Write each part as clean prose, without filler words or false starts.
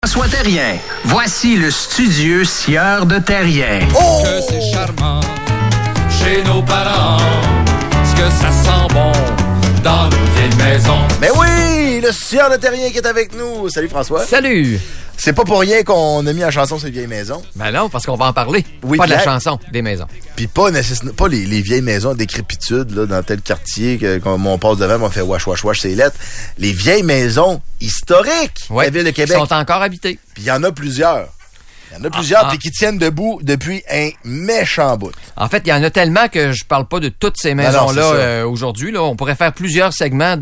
François Terrien, voici le studieux sieur de Terrien. Oh! Que c'est charmant chez nos parents, ce que ça sent bon dans nos vieilles maisons. Mais oui, le sieur de Terrien qui est avec nous. Salut François. Salut! C'est pas pour rien qu'on a mis la chanson sur les vieilles maisons. Ben non, parce qu'on va en parler. Oui, pas de la chanson, des maisons. Puis pas les vieilles maisons à décrépitude là, dans tel quartier comme on passe devant, on fait wash, c'est lettres. Les vieilles maisons historiques de la ville de Québec. Qui sont encore habitées. Puis il y en a plusieurs. Puis qui tiennent debout depuis un méchant bout. En fait, il y en a tellement que je parle pas de toutes ces maisons-là aujourd'hui. Là. On pourrait faire plusieurs segments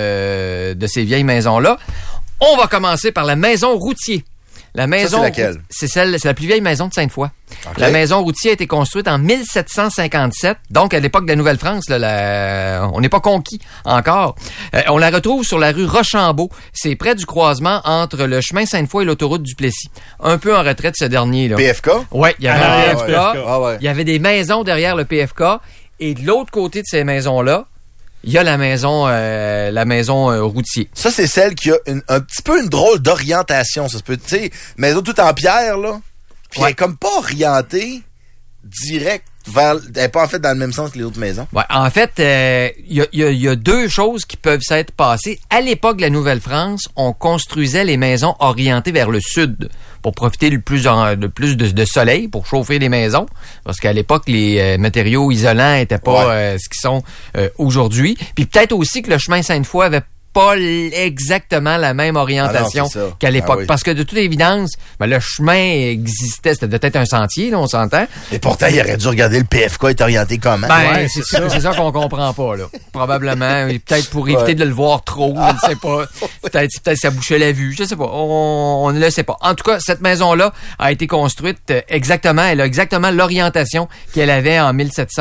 de ces vieilles maisons-là. On va commencer par la maison Routier. La maison, ça, c'est laquelle? C'est la plus vieille maison de Sainte-Foy. Okay. La maison Routier a été construite en 1757, donc à l'époque de la Nouvelle-France. On n'est pas conquis encore. On la retrouve sur la rue Rochambeau. C'est près du croisement entre le chemin Sainte-Foy et l'autoroute du Plessis. Un peu en retrait de ce dernier. Là. PFK? Oui, il y avait un PFK. Ouais. Il y avait des maisons derrière le PFK. Et de l'autre côté de ces maisons-là, il y a la maison Routier. Ça, c'est celle qui a un petit peu une drôle d'orientation. Ça se peut, tu sais, maison toute en pierre, là. Puis elle est comme pas orientée direct vers... Elle est pas en fait dans le même sens que les autres maisons. Ouais, en fait, il y a deux choses qui peuvent s'être passées. À l'époque de la Nouvelle-France, on construisait les maisons orientées vers le sud pour profiter de plus de soleil pour chauffer les maisons. Parce qu'à l'époque, les matériaux isolants étaient pas ce qu'ils sont aujourd'hui. Puis peut-être aussi que le chemin Sainte-Foy avait pas exactement la même orientation qu'à l'époque. Oui. Parce que de toute évidence, le chemin existait. C'était peut-être un sentier, là, on s'entend. Et pourtant, il aurait dû regarder le PFK est orienté comment. C'est ça qu'on comprend pas, là. Probablement. Peut-être pour éviter de le voir trop, je ne sais pas. Peut-être ça bouchait la vue. Je sais pas. On ne le sait pas. En tout cas, cette maison-là a été construite exactement. Elle a exactement l'orientation qu'elle avait en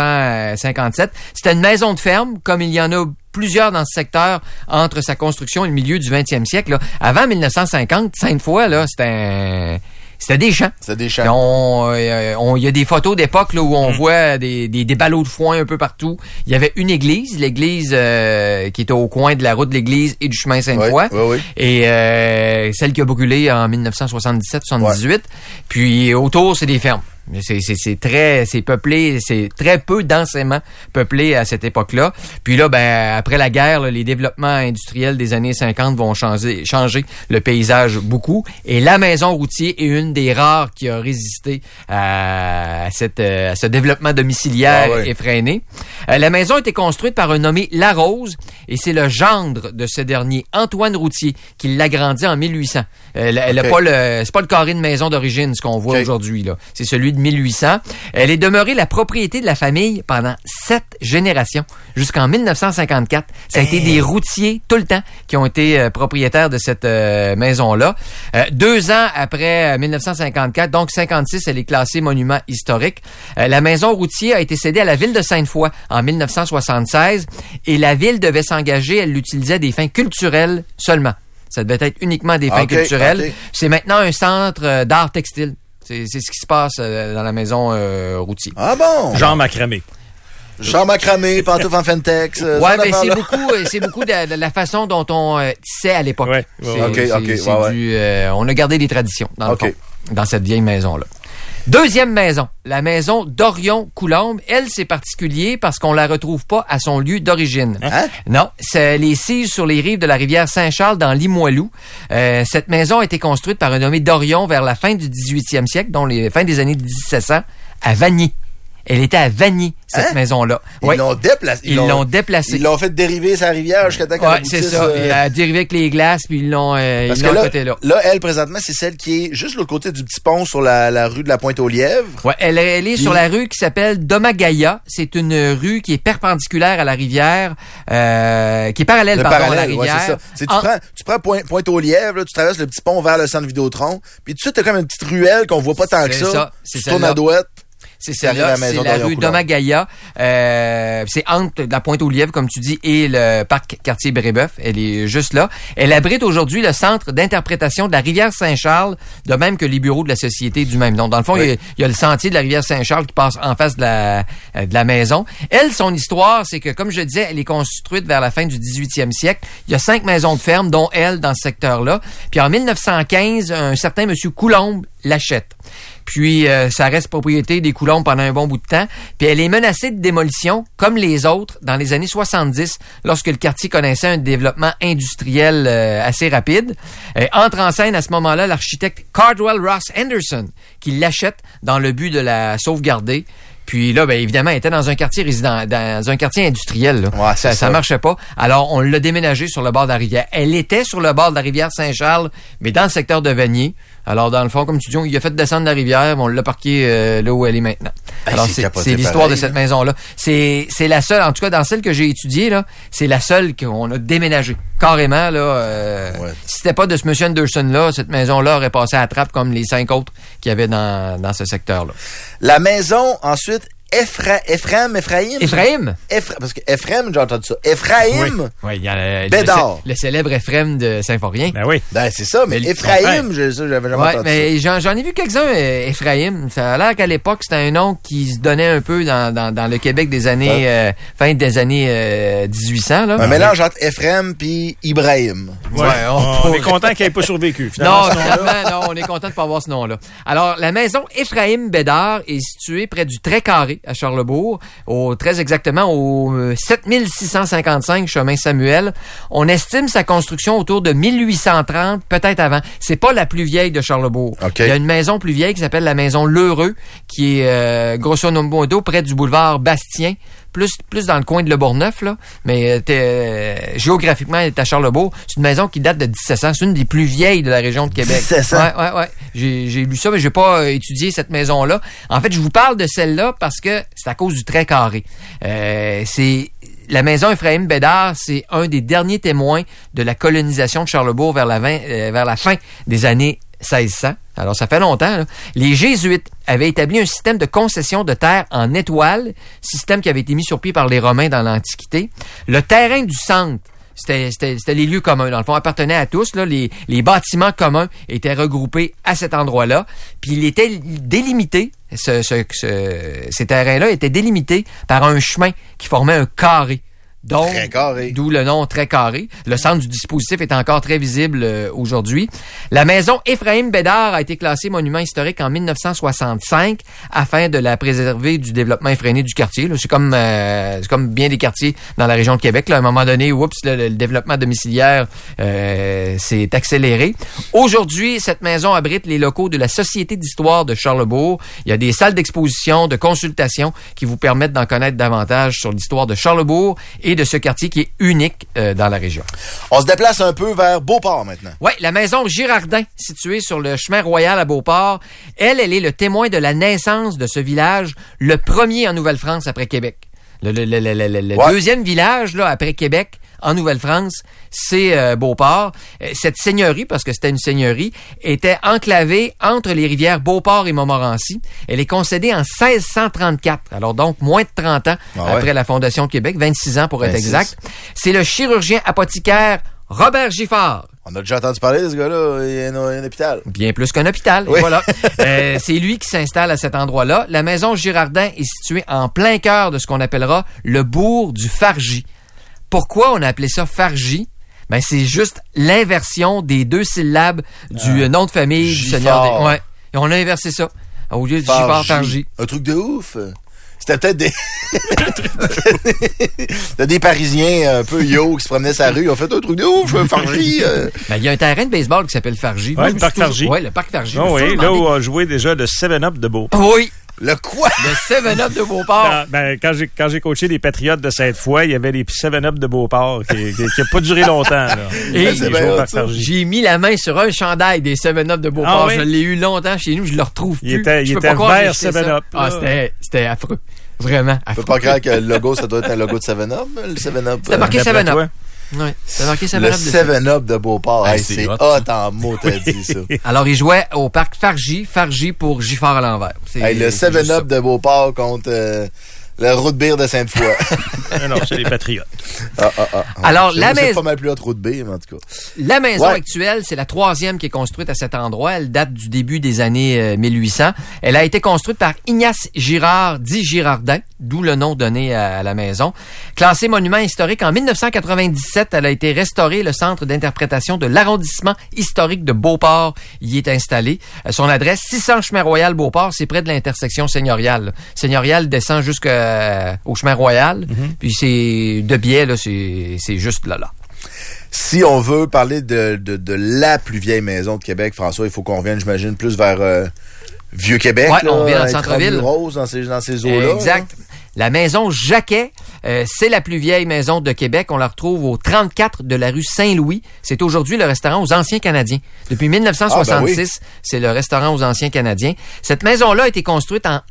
1757. C'était une maison de ferme, comme il y en a plusieurs dans ce secteur entre sa construction et le milieu du 20e siècle. Là. Avant 1950, Sainte-Foy, là, c'était des champs. C'était des champs. Il y a des photos d'époque là, où on voit des ballots de foin un peu partout. Il y avait une église, l'église qui était au coin de la route de l'église et du chemin Sainte-Foy. Oui. Et celle qui a brûlé en 1977-78. Puis autour, c'est des fermes. C'est peuplé, c'est très peu densément peuplé à cette époque-là. Puis là, après la guerre, là, les développements industriels des années 50 vont changer le paysage beaucoup. Et la maison Routier est une des rares qui a résisté à ce développement domiciliaire effréné. La maison a été construite par un nommé Larose et c'est le gendre de ce dernier, Antoine Routier, qui l'agrandit en 1800. C'est pas le carré de maison d'origine, ce qu'on voit aujourd'hui, là. C'est celui de 1800. Elle est demeurée la propriété de la famille pendant 7 générations, jusqu'en 1954. Ça a été des Routiers tout le temps qui ont été propriétaires de cette maison-là. 2 ans après 1954, donc 56, elle est classée monument historique. La maison Routier a été cédée à la ville de Sainte-Foy en 1976 et la ville devait s'engager, elle l'utilisait à des fins culturelles seulement. Ça devait être uniquement des fins culturelles. Okay. C'est maintenant un centre d'art textile. C'est ce qui se passe dans la maison Routier. Ah bon? Jean Macramé. Jean Macramé, pantoufle en Fentex. Mais c'est beaucoup de la façon dont on tissait à l'époque. On a gardé des traditions, dans le fond, dans cette vieille maison-là. Deuxième maison, la maison d'Orion-Coulombe. Elle, c'est particulier parce qu'on la retrouve pas à son lieu d'origine. Hein? Non, c'est les Cises sur les rives de la rivière Saint-Charles dans Limoilou. Cette maison a été construite par un nommé Dorion vers la fin du 18e siècle, dont les fins des années 1700, à Vanier. Elle était à Vanier, cette maison-là. Ils l'ont déplacée. Ils l'ont déplacée. Ils l'ont fait dériver sa rivière jusqu'à temps qu'elle aboutisse. C'est ça. Il a dérivé avec les glaces, puis ils l'ont côté là. Là, elle, présentement, c'est celle qui est juste l'autre côté du petit pont sur la rue de la Pointe-aux-Lièvres. Ouais, elle est sur la rue qui s'appelle Domagaya. C'est une rue qui est perpendiculaire à la rivière, qui est parallèle à la rivière. Ouais, c'est ça. Tu prends Pointe-aux-Lièvres, là, tu traverses le petit pont vers le centre Vidéotron, puis tout de suite, t'as comme une petite ruelle qu'on voit pas tant que ça. C'est tu tournes à droite. C'est celle-là, c'est la rue Domagaya. C'est entre la Pointe-aux-Lièvres, comme tu dis, et le parc quartier Brébeuf. Elle est juste là. Elle abrite aujourd'hui le centre d'interprétation de la rivière Saint-Charles, de même que les bureaux de la société du même nom. Dans le fond, il y a le sentier de la rivière Saint-Charles qui passe en face de la maison. Elle, son histoire, c'est que, comme je disais, elle est construite vers la fin du 18e siècle. Il y a 5 maisons de ferme, dont elle, dans ce secteur-là. Puis en 1915, un certain monsieur Coulombe l'achète. Puis, ça reste propriété des Coulombes pendant un bon bout de temps. Puis, elle est menacée de démolition, comme les autres, dans les années 70, lorsque le quartier connaissait un développement industriel assez rapide. Entre en scène, à ce moment-là, l'architecte Cardwell Ross Anderson, qui l'achète dans le but de la sauvegarder. Puis là, ben évidemment, elle était dans un quartier dans un quartier industriel. Là. Ouais, ça marchait pas. Alors, on l'a déménagée sur le bord de la rivière. Elle était sur le bord de la rivière Saint-Charles, mais dans le secteur de Vanier. Alors, dans le fond, comme tu dis, il a fait descendre la rivière, on l'a parqué là où elle est maintenant. Alors, c'est l'histoire de cette maison-là. C'est la seule, en tout cas, dans celle que j'ai étudiée, là, c'est la seule qu'on a déménagée. Carrément, là. Si c'était pas de ce monsieur Anderson-là, cette maison-là aurait passé à la trappe comme les 5 autres qu'il y avait dans ce secteur-là. La maison, ensuite, Ephraim? Parce que Ephraim, j'ai entendu ça. Ephraim? Oui, il y a Bédard. Le célèbre Ephraim de Saint-Forien. Ben oui. Ben, c'est ça, mais Ephraim, j'avais jamais entendu mais ça. J'en ai vu quelques-uns, Ephraim. Ça a l'air qu'à l'époque, c'était un nom qui se donnait un peu dans le Québec des années, fin des années 1800, là. Un mélange entre Ephraim puis Ibrahim. Ouais, on est content qu'il n'ait pas survécu, finalement. Non, on est content de pas avoir ce nom-là. Alors, la maison Ephraim Bédard est située près du Très-Carré, à Charlesbourg, très exactement au 7655 chemin Samuel. On estime sa construction autour de 1830, peut-être avant. C'est pas la plus vieille de Charlesbourg. Okay. Il y a une maison plus vieille qui s'appelle la maison L'Heureux, qui est grosso modo près du boulevard Bastien. Plus dans le coin de Le Bourgneuf, là, mais géographiquement, elle est à Charlesbourg. C'est une maison qui date de 1700. C'est une des plus vieilles de la région de Québec. 1700? Ouais. J'ai lu ça, mais j'ai pas étudié cette maison-là. En fait, je vous parle de celle-là parce que c'est à cause du Très-Carré. La maison Ephraim Bédard, c'est un des derniers témoins de la colonisation de Charlesbourg vers la fin des années 1600. Alors, ça fait longtemps, là. Les Jésuites avaient établi un système de concession de terre en étoile, système qui avait été mis sur pied par les Romains dans l'Antiquité. Le terrain du centre, c'était les lieux communs. Dans le fond, appartenait à tous. Là, les bâtiments communs étaient regroupés à cet endroit-là. Puis il était délimité, ces terrains-là étaient délimités par un chemin qui formait un carré. Donc, d'où le nom Très-Carré. Le centre du dispositif est encore très visible aujourd'hui. La maison Ephraim Bédard a été classée monument historique en 1965 afin de la préserver du développement effréné du quartier. Là, c'est comme bien des quartiers dans la région de Québec. Là, à un moment donné, le développement domiciliaire s'est accéléré. Aujourd'hui, cette maison abrite les locaux de la Société d'histoire de Charlesbourg. Il y a des salles d'exposition, de consultation qui vous permettent d'en connaître davantage sur l'histoire de Charlesbourg et de ce quartier qui est unique dans la région. On se déplace un peu vers Beauport maintenant. Oui, la maison Girardin, située sur le chemin royal à Beauport, elle est le témoin de la naissance de ce village, le premier en Nouvelle-France après Québec. Le deuxième village là après Québec en Nouvelle-France, c'est Beauport. Cette seigneurie, parce que c'était une seigneurie, était enclavée entre les rivières Beauport et Montmorency. Elle est concédée en 1634, alors donc moins de 30 ans après la fondation de Québec, 26 ans pour être exact. C'est le chirurgien apothicaire Robert Giffard. On a déjà entendu parler de ce gars-là, il y a un hôpital. Bien plus qu'un hôpital, oui. Voilà. C'est lui qui s'installe à cet endroit-là. La maison Girardin est située en plein cœur de ce qu'on appellera le bourg du Fargy. Pourquoi on a appelé ça Fargy? Ben, c'est juste l'inversion des 2 syllabes du nom de famille du seigneur des... Ouais. Et on a inversé ça. Au lieu de Giffard, Fargy. Un truc de ouf. C'était peut-être des... C'était des Parisiens un peu yo qui se promenaient sur la rue. Ils ont fait un truc de ouf, Fargy. Ben, il y a un terrain de baseball qui s'appelle Fargy. Oui, le parc Fargy. Oui, le parc Fargy. Oh, oui, là où a joué déjà le 7-Up de Beauport. Oui. Le quoi? Le 7-Up de Beauport. Quand j'ai coaché les Patriotes de Sainte-Foy, il y avait les 7-Up de Beauport qui n'a pas duré longtemps. Là. Et j'ai mis la main sur un chandail des 7-Up de Beauport. Je l'ai eu longtemps chez nous, je le retrouve plus. Il était vert 7-Up. C'était affreux. Vraiment affreux. Je peux pas croire que le logo, ça doit être un logo de 7-Up, le 7-Up. C'était marqué 7-Up. Oui, t'as marqué Le 7-Up dessus. 7-Up de Beauport. Ah, Hey, c'est c'est hot, hot en mots, t'as dit ça. Alors, il jouait au parc Fargy pour Giffard à l'envers. Hey, le 7-Up de Beauport contre le root beer de Sainte-Foy. Non, c'est les Patriotes. Alors, la C'est maison... pas mal plus hot root beer, mais en tout cas. La maison Ouais. actuelle, c'est la 3e qui est construite à cet endroit. Elle date du début des années 1800. Elle a été construite par Ignace Girard, dit Girardin, d'où le nom donné à la maison. Classée monument historique en 1997, elle a été restaurée. Le centre d'interprétation de l'arrondissement historique de Beauport y est installé. Son adresse, 600 Chemin Royal Beauport, c'est près de l'intersection Seigneurial. Seigneurial descend jusqu'au Chemin Royal, puis c'est de biais, là, c'est juste là. Si on veut parler de la plus vieille maison de Québec, François, il faut qu'on revienne, j'imagine, plus vers Vieux-Québec. Ouais, là, on revient dans le avec centre-ville. Rose, dans ces eaux-là. Exact. La maison Jacquet, c'est la plus vieille maison de Québec. On la retrouve au 34 de la rue Saint-Louis. C'est aujourd'hui le restaurant aux Anciens Canadiens. Depuis 1966, c'est le restaurant aux Anciens Canadiens. Cette maison-là a été construite en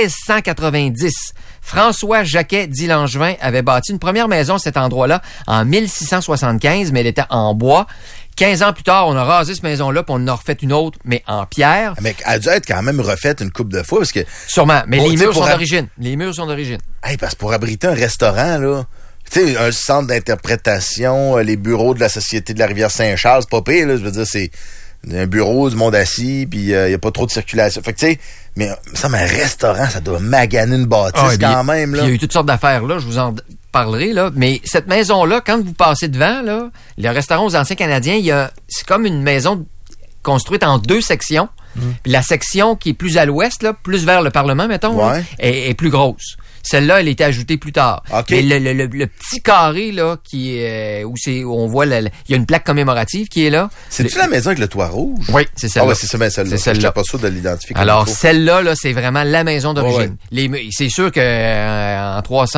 1690. François Jacquet dit Langevin avait bâti une première maison à cet endroit-là en 1675, mais elle était en bois. 15 ans plus tard, on a rasé cette maison-là, puis on en a refait une autre, mais en pierre. Mais elle a dû être quand même refaite une couple de fois, parce que... Sûrement, mais Bon, les tu sais, murs sont pour d'origine. Les murs sont d'origine. Hey, parce que pour abriter un restaurant, là, tu sais, un centre d'interprétation, les bureaux de la Société de la Rivière-Saint-Charles, c'est pas pire, là, je veux dire, c'est un bureau, du monde assis, puis il y a pas trop de circulation. Fait que, tu sais, mais ça, un restaurant, ça doit maganer une bâtisse quand même, là. Puis il y a eu toutes sortes d'affaires, là, je vous en parlerai, là. Mais cette maison-là, quand vous passez devant, là, le restaurant aux Anciens Canadiens, c'est comme une maison construite en 2 sections. Puis la section qui est plus à l'ouest, là, plus vers le Parlement, mettons, là, est plus grosse. Celle-là, elle a été ajoutée plus tard. Okay. Mais le petit carré, là, qui est, où on voit, il y a une plaque commémorative qui est là. C'est-tu la maison avec le toit rouge? Oui, c'est celle-là. Ah ouais, c'est ça, mais celle-là. C'est celle-là. Je suis pas sûr de l'identifier. Alors, celle-là, là, c'est vraiment la maison d'origine. C'est sûr que en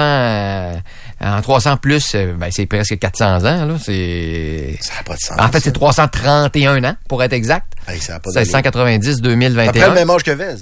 300 plus, ben, c'est presque 400 ans, là. Ça n'a pas de sens. En fait, c'est 331 ans, pour être exact. Hey, ça n'a pas 1690, 2021. Après le même âge que Vez.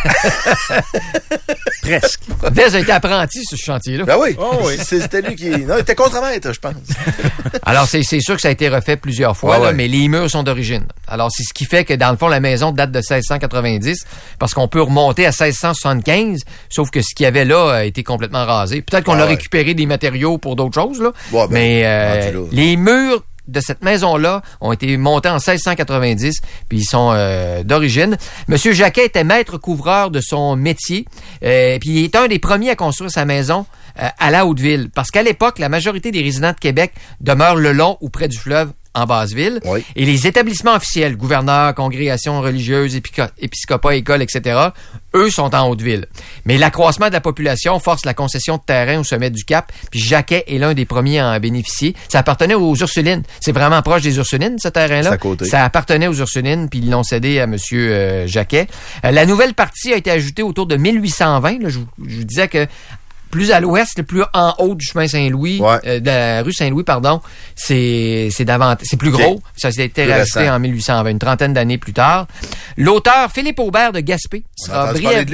Presque. Vez a été apprenti sur ce chantier-là. Ben oui. Oh oui. C'était lui qui... Non, il était contre-maître, je pense. Alors, c'est sûr que ça a été refait plusieurs fois, là, mais les murs sont d'origine. Alors, c'est ce qui fait que, dans le fond, la maison date de 1690, parce qu'on peut remonter à 1675, sauf que ce qu'il y avait là a été complètement rasé. Peut-être qu'on a récupéré des matériaux pour d'autres choses, là. Ouais, ben, mais les murs de cette maison-là ont été montés en 1690, puis ils sont d'origine. Monsieur Jacquet était maître couvreur de son métier, puis il est un des premiers à construire sa maison à la Haute-Ville, parce qu'à l'époque, la majorité des résidents de Québec demeurent le long ou près du fleuve en Basse-Ville. Oui. Et les établissements officiels, gouverneurs, congrégations religieuses, épiscopats, écoles, etc., eux sont en Haute-Ville. Mais l'accroissement de la population force la concession de terrain au sommet du Cap, puis Jacquet est l'un des premiers à en bénéficier. Ça appartenait aux Ursulines. C'est vraiment proche des Ursulines, ce terrain-là. C'est à côté. Ça appartenait aux Ursulines, puis ils l'ont cédé à M. Jacquet. La nouvelle partie a été ajoutée autour de 1820. Là, je vous disais que plus à l'ouest, plus en haut du chemin Saint-Louis, de la rue Saint-Louis, pardon, c'est plus gros. Ça a été rajouté en 1820, une trentaine d'années plus tard. L'auteur Philippe Aubert de Gaspé sera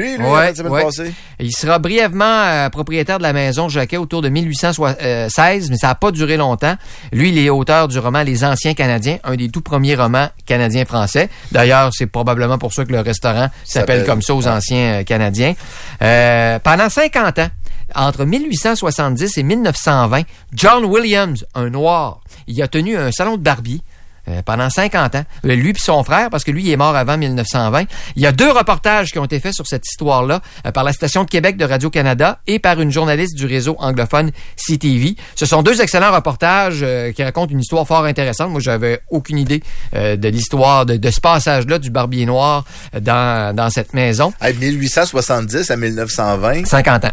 il sera brièvement propriétaire de la maison Jacquet autour de 1816, mais ça n'a pas duré longtemps. Lui, il est auteur du roman Les Anciens Canadiens, un des tout premiers romans canadiens-français. D'ailleurs, c'est probablement pour ça que le restaurant s'appelle comme ça, aux Anciens Canadiens. Pendant 50 ans, entre 1870 et 1920, John Williams, un noir, il a tenu un salon de barbier pendant 50 ans. Lui et son frère, parce que lui, il est mort avant 1920. Il y a 2 reportages qui ont été faits sur cette histoire-là par la Station de Québec de Radio-Canada et par une journaliste du réseau anglophone CTV. Ce sont 2 excellents reportages qui racontent une histoire fort intéressante. Moi, j'avais aucune idée de l'histoire de ce passage-là du barbier noir dans cette maison. 1870 à 1920. 50 ans.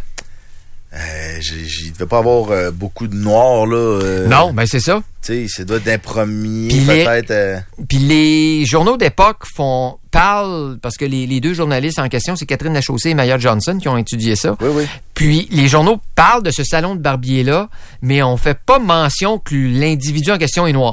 Il ne devait pas avoir beaucoup de noirs, là. Non, ben c'est ça. Tu sais, ça doit être d'un premier, peut-être. Puis les journaux d'époque parlent, parce que les 2 journalistes en question, c'est Catherine Lachaussée et Maya Johnson qui ont étudié ça. Oui, oui. Puis les journaux parlent de ce salon de barbier-là, mais on fait pas mention que l'individu en question est noir.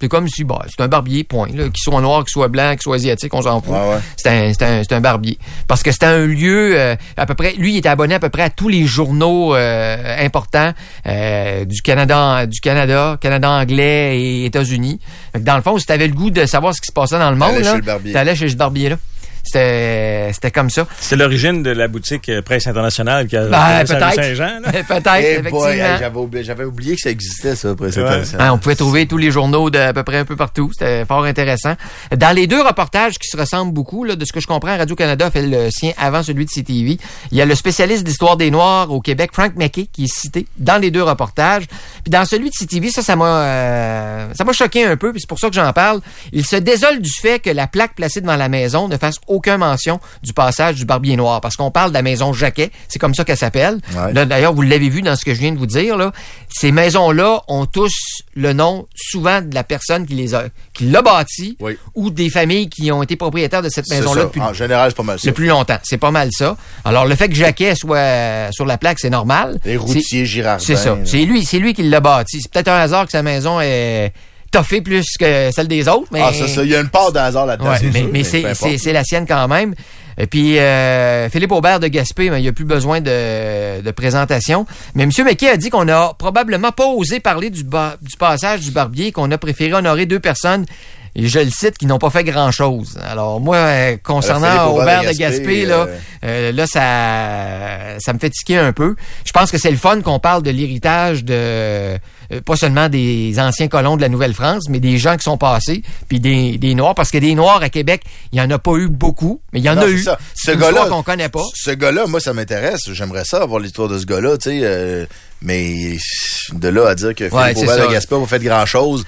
C'est comme si, c'est un barbier, point. Là, qu'il soit noir, qu'il soit blanc, qu'il soit asiatique, on s'en fout. Ouais. C'est un barbier. Parce que c'était un lieu, à peu près, lui, il était abonné à peu près à tous les journaux importants du Canada anglais et États-Unis. Fait que dans le fond, si t'avais le goût de savoir ce qui se passait dans le monde, t'allais chez le barbier, là. C'était comme ça. C'est l'origine de la boutique Presse Internationale qui a peut-être. Saint-Jean. Peut-être, effectivement. J'avais oublié que ça existait, ça, Presse Internationale. On pouvait trouver tous les journaux d'à peu près un peu partout. C'était fort intéressant. Dans les deux reportages qui se ressemblent beaucoup, là, de ce que je comprends, Radio-Canada a fait le sien avant celui de CTV. Il y a le spécialiste d'histoire des Noirs au Québec, Frank McKay, qui est cité dans les deux reportages. Puis dans celui de CTV, ça m'a choqué un peu, puis c'est pour ça que j'en parle. Il se désole du fait que la plaque placée devant la maison ne fasse aucune mention du passage du barbier noir, parce qu'on parle de la maison Jacquet, c'est comme ça qu'elle s'appelle. Ouais. Là, d'ailleurs, vous l'avez vu dans ce que je viens de vous dire, là. Ces maisons-là ont tous le nom, souvent, de la personne qui l'a bâtie, ou des familles qui ont été propriétaires de cette maison-là depuis, en général, c'est pas mal ça. Le plus longtemps. C'est pas mal ça. Alors, le fait que Jacquet soit sur la plaque, c'est normal. Les routiers Girardin. C'est ça. C'est lui qui l'a bâti. C'est peut-être un hasard que sa maison est toffée plus que celle des autres. Mais... ça. Il y a une part de hasard là-dedans. Ouais, mais c'est la sienne quand même. Et puis, Philippe Aubert de Gaspé, il n'y a plus besoin de présentation. Mais M. McKay a dit qu'on n'a probablement pas osé parler du passage du barbier, qu'on a préféré honorer deux personnes, et je le cite, qui n'ont pas fait grand-chose. Alors, moi, concernant Aubert de Gaspé, là, ça me fait tiquer un peu. Je pense que c'est le fun qu'on parle de l'héritage de... pas seulement des anciens colons de la Nouvelle-France, mais des gens qui sont passés, puis des Noirs, parce que des Noirs à Québec, il n'y en a pas eu beaucoup, mais il y en a eu. Ce gars-là qu'on connaît pas. Ce gars-là, moi, ça m'intéresse. J'aimerais ça avoir l'histoire de ce gars-là, tu sais. Mais de là à dire que Philippe Aubert de Gaspé n'a pas fait grand-chose...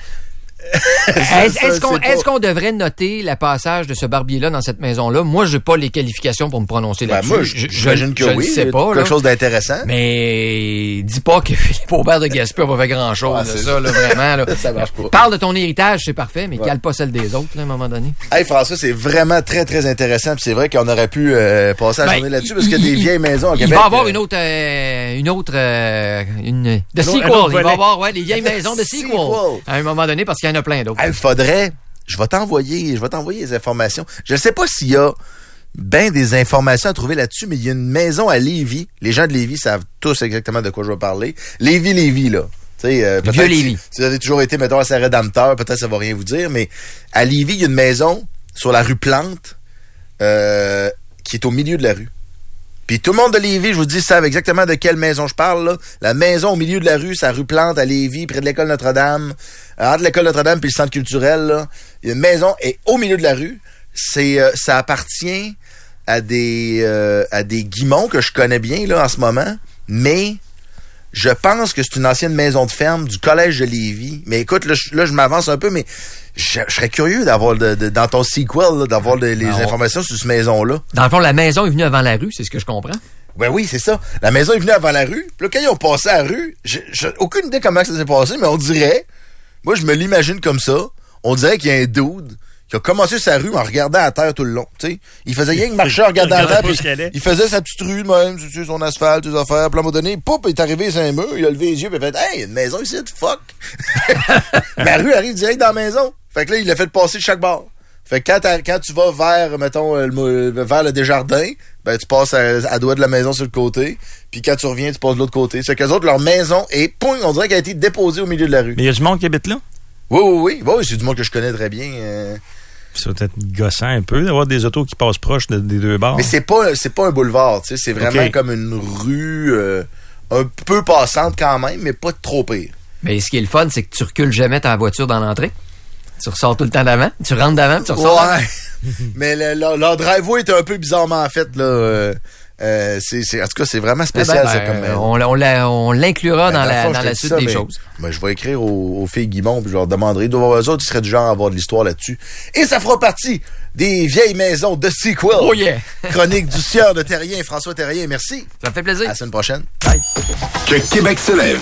Est-ce qu'on devrait noter le passage de ce barbier-là dans cette maison-là? Moi, j'ai pas les qualifications pour me prononcer là-dessus. Moi, j'imagine que oui. Sais pas, quelque chose d'intéressant. Mais dis pas que Philippe Aubert de Gaspé n'a pas fait grand-chose. Ça, là, vraiment. Là. Ça marche pas. Parle de ton héritage, c'est parfait, mais cale pas celle des autres, là, à un moment donné. Hey, François, c'est vraiment très, très intéressant. Puis c'est vrai qu'on aurait pu passer la journée là-dessus parce qu'il y a des vieilles maisons au Québec. Il va y avoir une autre de sequel. Il va y avoir les vieilles maisons de sequel à un moment donné parce qu'il y en a plein d'autres. Je vais t'envoyer les informations. Je ne sais pas s'il y a des informations à trouver là-dessus, mais il y a une maison à Lévis. Les gens de Lévis savent tous exactement de quoi je vais parler. Lévis, là. Vieux Lévis. Si vous avez toujours été, mettons, à Saint-Rédempteur, peut-être ça va rien vous dire, mais à Lévis, il y a une maison sur la rue Plante qui est au milieu de la rue. Puis tout le monde de Lévis, je vous dis, savent exactement de quelle maison je parle, là. La maison au milieu de la rue, c'est la rue Plante à Lévis, près de l'école Notre-Dame. Entre l'école Notre-Dame et le centre culturel, là. Il y a une maison est au milieu de la rue. Ça appartient à des guimauds que je connais bien, là, en ce moment. Mais je pense que c'est une ancienne maison de ferme du collège de Lévis. Mais écoute, là, je m'avance un peu, mais je serais curieux d'avoir dans ton sequel, là, d'avoir les informations sur cette maison-là. Dans le fond, la maison est venue avant la rue, c'est ce que je comprends. Ben oui, c'est ça. La maison est venue avant la rue. Puis là, quand ils ont passé la rue, j'ai aucune idée comment ça s'est passé, mais on dirait, moi, je me l'imagine comme ça, on dirait qu'il y a un dude qui a commencé sa rue en regardant à terre tout le long. T'sais. Il faisait rien que marcher en regardant à terre, puis il faisait sa petite rue de même, sur son asphalte, ses affaires. Puis à un moment donné, poup, il est arrivé sur un mur, il a levé les yeux, puis il a fait « Hey, il y a une maison ici, fuck! » La rue arrive direct dans la maison. Fait que là, il l'a fait passer de chaque bord. Fait que quand tu vas vers, mettons, vers le Desjardins, ben tu passes à doigt de la maison sur le côté. Puis quand tu reviens, tu passes de l'autre côté. C'est qu'eux autres, leur maison est, on dirait qu'elle a été déposée au milieu de la rue. Mais il y a du monde qui habite là? Oui, c'est du monde que je connais très bien. Ça va être gossant un peu d'avoir des autos qui passent proches des deux bords. Mais c'est pas un boulevard, tu sais. C'est vraiment comme une rue un peu passante quand même, mais pas trop pire. Mais ce qui est le fun, c'est que tu recules jamais ta voiture dans l'entrée. Tu ressors tout le temps d'avant. Tu rentres d'avant, tu ressors d'avant. Mais leur driveway est un peu bizarrement fait, là. En tout cas, c'est vraiment spécial. On l'inclura dans la suite des choses. Je vais écrire aux filles Guimond puis je leur demanderai. Eux autres, ils seraient du genre à avoir de l'histoire là-dessus. Et ça fera partie des vieilles maisons de sequel. Oh yeah! Chronique du sieur de Terrien, François Terrien. Merci. Ça me fait plaisir. À la semaine prochaine. Bye. Que Québec se lève.